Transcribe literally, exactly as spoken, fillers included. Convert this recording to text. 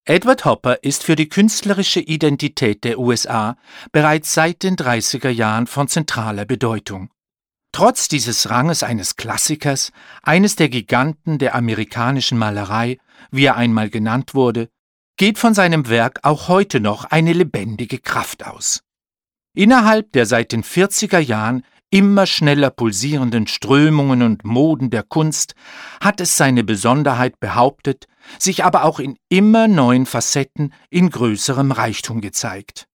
Edward Hopper ist für die künstlerische Identität der U S A bereits seit den dreißiger Jahren von zentraler Bedeutung. Trotz dieses Ranges eines Klassikers, eines der Giganten der amerikanischen Malerei, wie er einmal genannt wurde, geht von seinem Werk auch heute noch eine lebendige Kraft aus. Innerhalb der seit den vierziger Jahren immer schneller pulsierenden Strömungen und Moden der Kunst hat es seine Besonderheit behauptet, sich aber auch in immer neuen Facetten in größerem Reichtum gezeigt.